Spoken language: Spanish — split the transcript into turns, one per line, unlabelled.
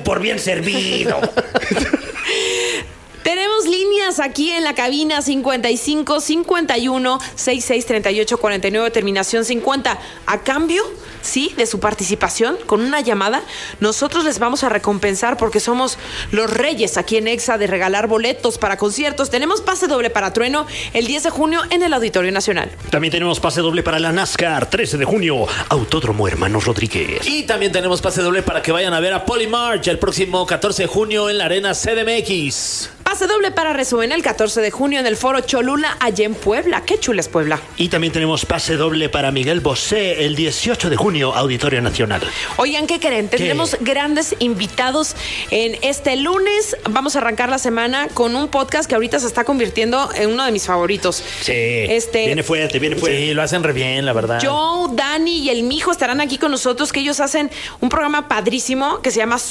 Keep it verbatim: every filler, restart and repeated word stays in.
por bien servido.
Tenemos líneas aquí en la cabina cincuenta y cinco, cincuenta y uno, sesenta y seis, treinta y ocho, cuarenta y nueve, terminación cincuenta. A cambio, sí, de su participación con una llamada, nosotros les vamos a recompensar porque somos los reyes aquí en Exa de regalar boletos para conciertos. Tenemos pase doble para Trueno el diez de junio en el Auditorio Nacional.
También tenemos pase doble para la NASCAR, trece de junio, Autódromo Hermanos Rodríguez.
Y también tenemos pase doble para que vayan a ver a Polymarch el próximo catorce de junio en la Arena C D M X.
Pase doble para Resuena el catorce de junio en el Foro Cholula, allá en Puebla. Qué chula es Puebla.
Y también tenemos pase doble para Miguel Bosé el dieciocho de junio, Auditorio Nacional.
Oigan, ¿qué creen? Tendremos grandes invitados en este lunes. Vamos a arrancar la semana con un podcast que ahorita se está convirtiendo en uno de mis favoritos.
Sí,
este,
viene fuerte, viene fuerte.
Sí, lo hacen re bien, la verdad.
Joe, Dani y el mijo estarán aquí con nosotros, que ellos hacen un programa padrísimo que se llama